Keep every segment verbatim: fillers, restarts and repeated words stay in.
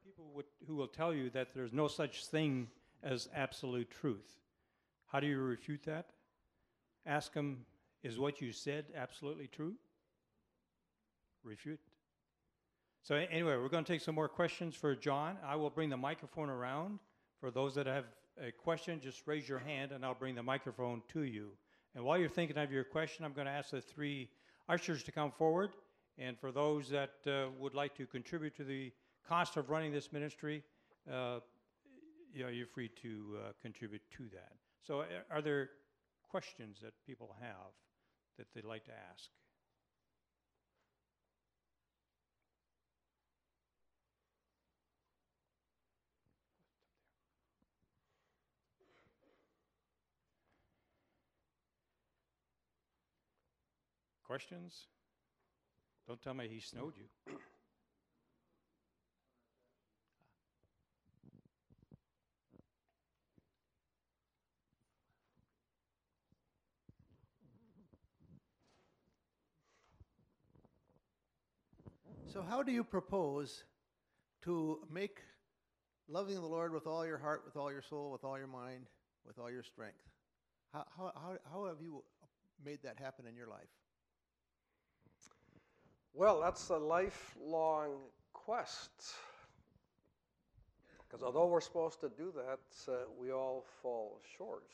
people would, who will tell you that there's no such thing as absolute truth. How do you refute that? Ask them, is what you said absolutely true? Refute. So anyway, we're going to take some more questions for John. I will bring the microphone around. For those that have a question, just raise your hand and I'll bring the microphone to you. And while you're thinking of your question, I'm going to ask the three ushers to come forward. And for those that uh, would like to contribute to the cost of running this ministry, uh, you know, you're free to uh, contribute to that. So uh, are there questions that people have that they'd like to ask? Questions? Don't tell me he snowed you. So how do you propose to make loving the Lord with all your heart, with all your soul, with all your mind, with all your strength? How, how, how, how have you made that happen in your life? Well, that's a lifelong quest. Because although we're supposed to do that, uh, we all fall short.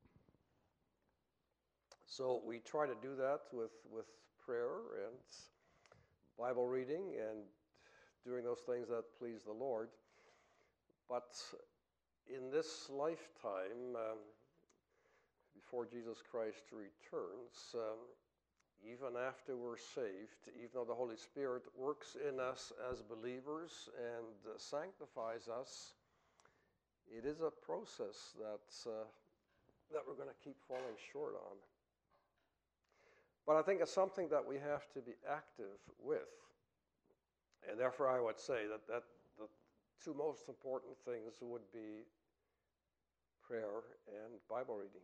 So we try to do that with, with prayer and Bible reading and doing those things that please the Lord. But in this lifetime, um, before Jesus Christ returns, um, even after we're saved, even though the Holy Spirit works in us as believers and uh, sanctifies us, it is a process that's, uh, that we're going to keep falling short on. But I think it's something that we have to be active with. And therefore I would say that, that the two most important things would be prayer and Bible reading.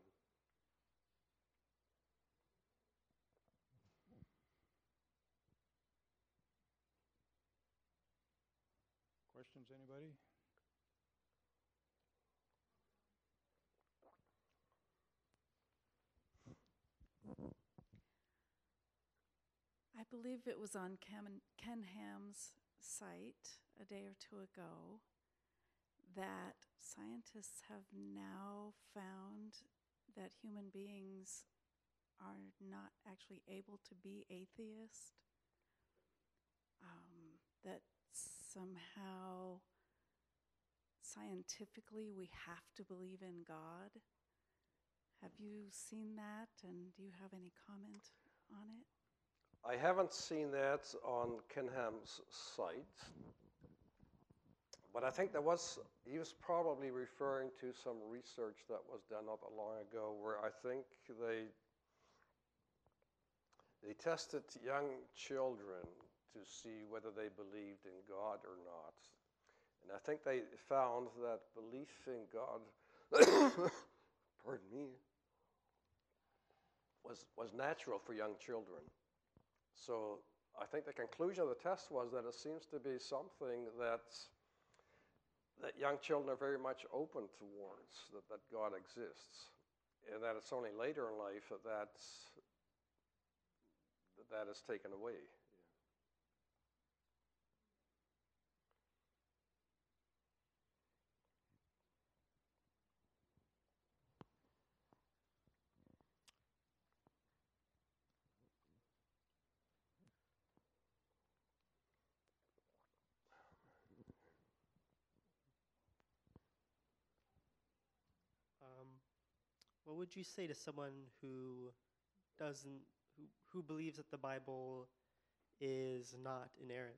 Questions, anybody? I believe it was on Ken, Ken Ham's site a day or two ago that scientists have now found that human beings are not actually able to be atheist, um, that somehow scientifically we have to believe in God. Have you seen that, and do you have any comment on it? I haven't seen that on Ken Ham's site, but I think there was, he was probably referring to some research that was done not that long ago where I think they, they tested young children to see whether they believed in God or not. And I think they found that belief in God, pardon me, was, was natural for young children. So I think the conclusion of the test was that it seems to be something that, that young children are very much open towards, that, that God exists. And that it's only later in life that that's, that, that is taken away. Um, what would you say to someone who doesn't, who, who believes that the Bible is not inerrant?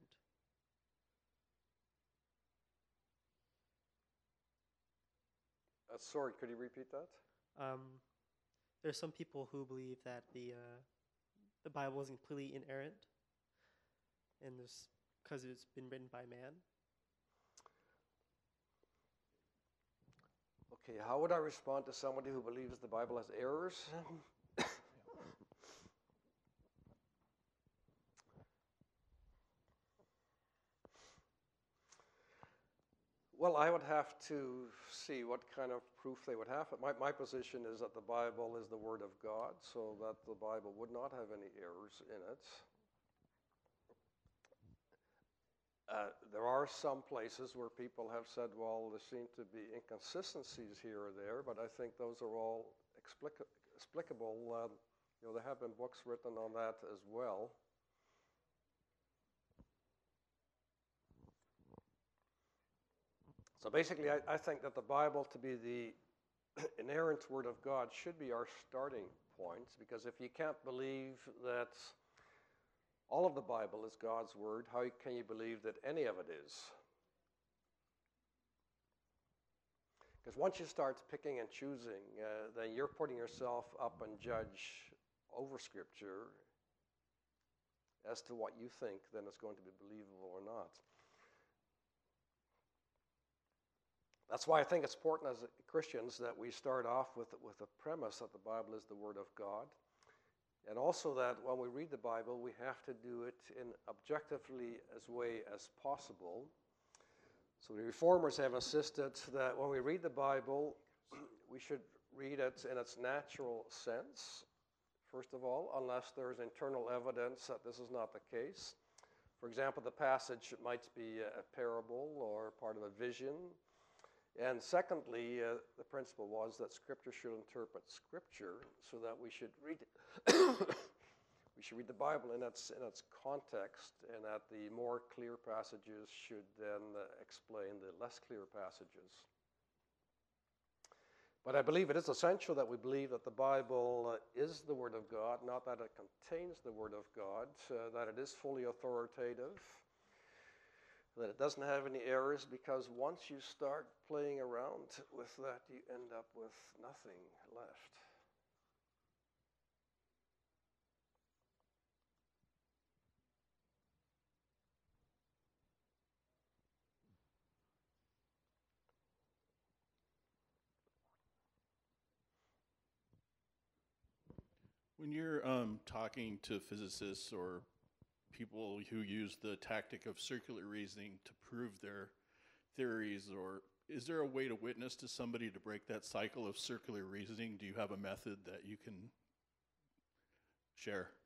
Uh, sorry, could you repeat that? Um, there are some people who believe that the uh, the Bible is completely inerrant, and this because it's been written by man. Okay, how would I respond to somebody who believes the Bible has errors? Well, I would have to see what kind of proof they would have. My, my position is that the Bible is the Word of God, so that the Bible would not have any errors in it. Uh, there are some places where people have said, well, there seem to be inconsistencies here or there, but I think those are all explica- explicable. Um, you know, there have been books written on that as well. So basically, I, I think that the Bible, to be the inerrant Word of God, should be our starting point, because if you can't believe that all of the Bible is God's Word, how can you believe that any of it is? Because once you start picking and choosing, uh, then you're putting yourself up and judge over Scripture as to what you think then it's going to be believable or not. That's why I think it's important as Christians that we start off with, with the premise that the Bible is the Word of God. And also that when we read the Bible, we have to do it in objectively as way as possible. So the Reformers have insisted that when we read the Bible, we should read it in its natural sense, first of all, unless there is internal evidence that this is not the case. For example, the passage might be a parable or part of a vision. And secondly, uh, the principle was that Scripture should interpret Scripture, so that we should read we should read the Bible in its in its context, and that the more clear passages should then uh, explain the less clear passages. But I believe it is essential that we believe that the Bible uh, is the Word of God, not that it contains the Word of God, uh, that it is fully authoritative, that it doesn't have any errors, because once you start playing around with that, you end up with nothing left. When you're um, talking to physicists or people who use the tactic of circular reasoning to prove their theories, or is there a way to witness to somebody to break that cycle of circular reasoning? Do you have a method that you can share?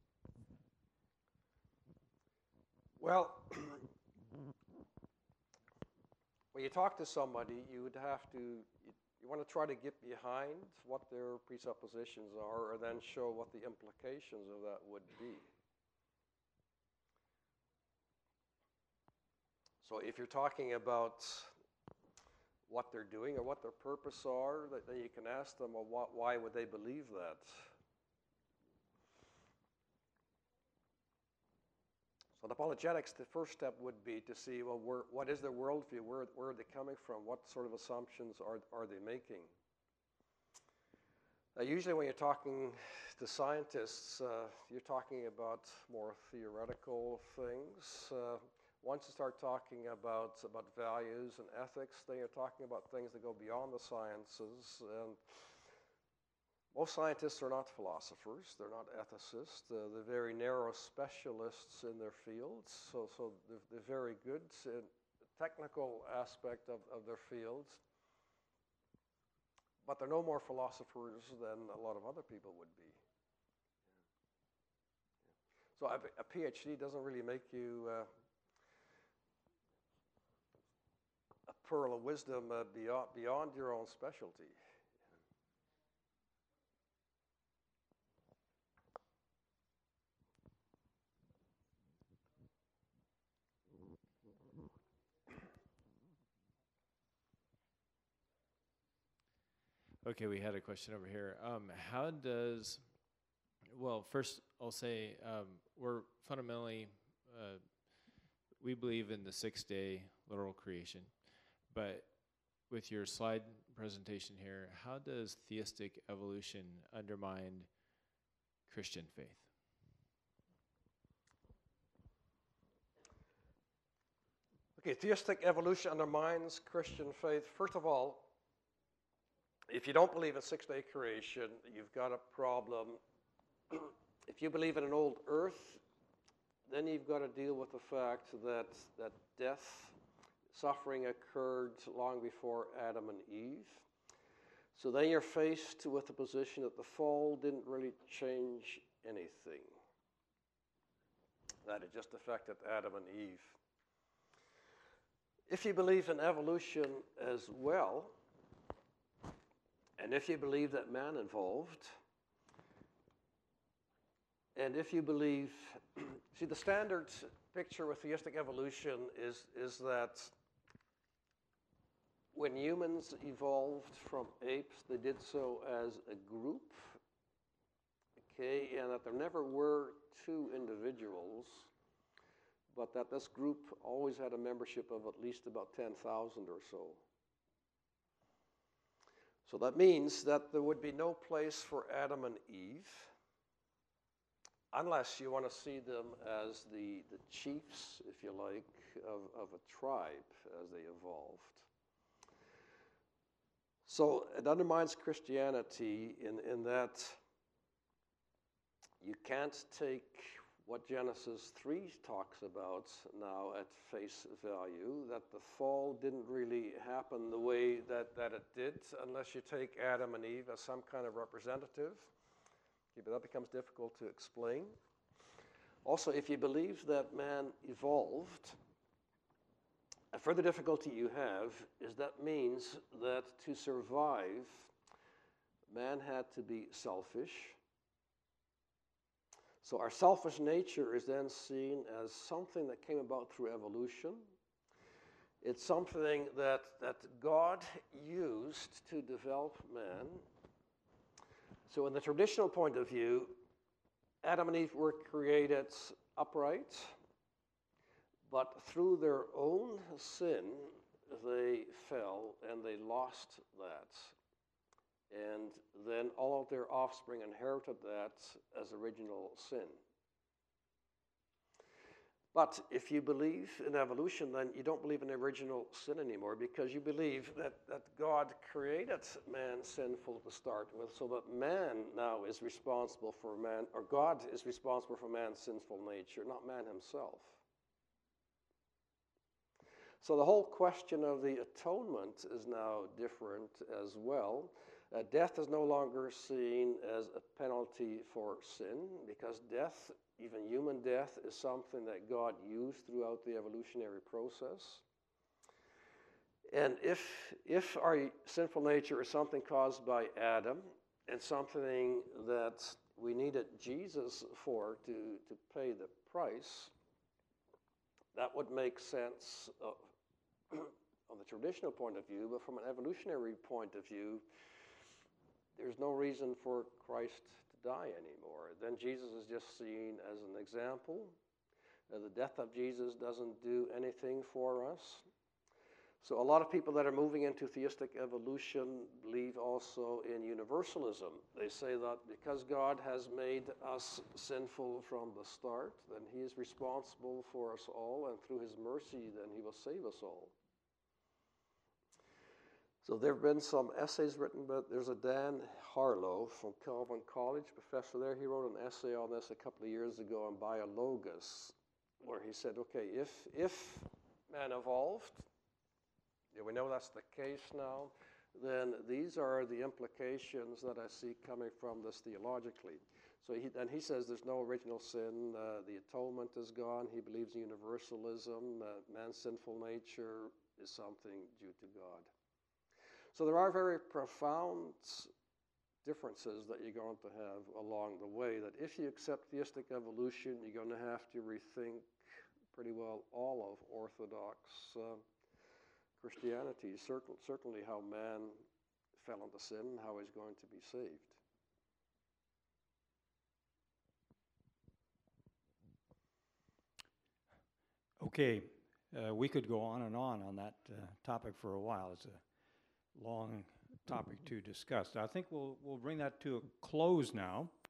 Well, when you talk to somebody, you would have to, you, you want to try to get behind what their presuppositions are, or then show what the implications of that would be. So if you're talking about what they're doing or what their purpose are, that, then you can ask them, well, what, why would they believe that? So in apologetics, the first step would be to see, well, where, what is their worldview? Where, where are they coming from? What sort of assumptions are, are they making? Now, usually when you're talking to scientists, uh, you're talking about more theoretical things. Uh, once you start talking about, about values and ethics, then you're talking about things that go beyond the sciences. And most scientists are not philosophers, they're not ethicists, uh, they're very narrow specialists in their fields, so, so they're, they're very good in the technical aspect of, of their fields, but they're no more philosophers than a lot of other people would be. So a, a PhD doesn't really make you uh, a pearl of wisdom uh, beyond, beyond your own specialty. Okay, we had a question over here. Um, how does, well, first I'll say um, we're fundamentally, uh, we believe in the six-day literal creation, but with your slide presentation here, how does theistic evolution undermine Christian faith? Okay, theistic evolution undermines Christian faith. First of all, if you don't believe in six-day creation, you've got a problem. If you believe in an old earth, then you've got to deal with the fact that, that death suffering occurred long before Adam and Eve. So then you're faced with the position that the fall didn't really change anything, that it just affected Adam and Eve. If you believe in evolution as well, and if you believe that man evolved, and if you believe, see, the standard picture with theistic evolution is, is that when humans evolved from apes, they did so as a group, okay, and that there never were two individuals, but that this group always had a membership of at least about ten thousand or so. So that means that there would be no place for Adam and Eve, unless you want to see them as the, the chiefs, if you like, of, of a tribe as they evolved. So it undermines Christianity in, in that you can't take what Genesis three talks about now at face value, that the fall didn't really happen the way that, that it did, unless you take Adam and Eve as some kind of representative. Okay, but that becomes difficult to explain. Also, if you believe that man evolved, a further difficulty you have is that means that to survive, man had to be selfish. So our selfish nature is then seen as something that came about through evolution. It's something that, that God used to develop man. So in the traditional point of view, Adam and Eve were created upright, but through their own sin, they fell and they lost that. And then all of their offspring inherited that as original sin. But if you believe in evolution, then you don't believe in original sin anymore, because you believe that, that God created man sinful to start with, so that man now is responsible for man, or God is responsible for man's sinful nature, not man himself. So the whole question of the atonement is now different as well. Uh, death is no longer seen as a penalty for sin, because death, even human death, is something that God used throughout the evolutionary process. And if, if our sinful nature is something caused by Adam, and something that we needed Jesus for to, to pay the price, that would make sense of, on the traditional point of view, but from an evolutionary point of view, there's no reason for Christ to die anymore. Then Jesus is just seen as an example. Uh, the death of Jesus doesn't do anything for us. So a lot of people that are moving into theistic evolution believe also in universalism. They say that because God has made us sinful from the start, then he is responsible for us all, and through his mercy, then he will save us all. So there have been some essays written, but there's a Dan Harlow from Calvin College, professor there. He wrote an essay on this a couple of years ago on biologos, where he said, okay, if, if man evolved, yeah, we know that's the case now, then these are the implications that I see coming from this theologically. So he, and he says there's no original sin, uh, the atonement is gone, he believes in universalism, uh, man's sinful nature is something due to God. So there are very profound differences that you're going to have along the way, that if you accept theistic evolution, you're going to have to rethink pretty well all of Orthodox uh, Christianity, certain, certainly how man fell into sin, how he's going to be saved. Okay, uh, we could go on and on on that uh, topic for a while. It's a long topic to discuss. I think we'll we'll bring that to a close now.